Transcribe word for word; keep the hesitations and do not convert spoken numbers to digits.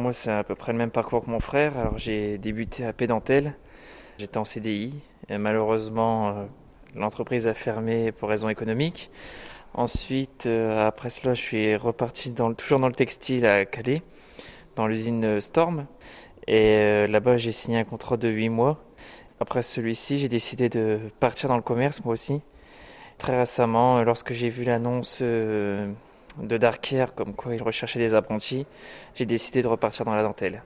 moi, c'est à peu près le même parcours que mon frère. Alors, j'ai débuté à Pédantel. J'étais en C D I. Et malheureusement, euh, l'entreprise a fermé pour raisons économiques. Ensuite, euh, après cela, je suis reparti dans le- toujours dans le textile à Calais, dans l'usine euh, Storm. Et euh, là-bas, j'ai signé un contrat de huit mois. Après celui-ci, j'ai décidé de partir dans le commerce, moi aussi. Très récemment, euh, lorsque j'ai vu l'annonce euh, de Darker, comme quoi il recherchait des apprentis, j'ai décidé de repartir dans la dentelle.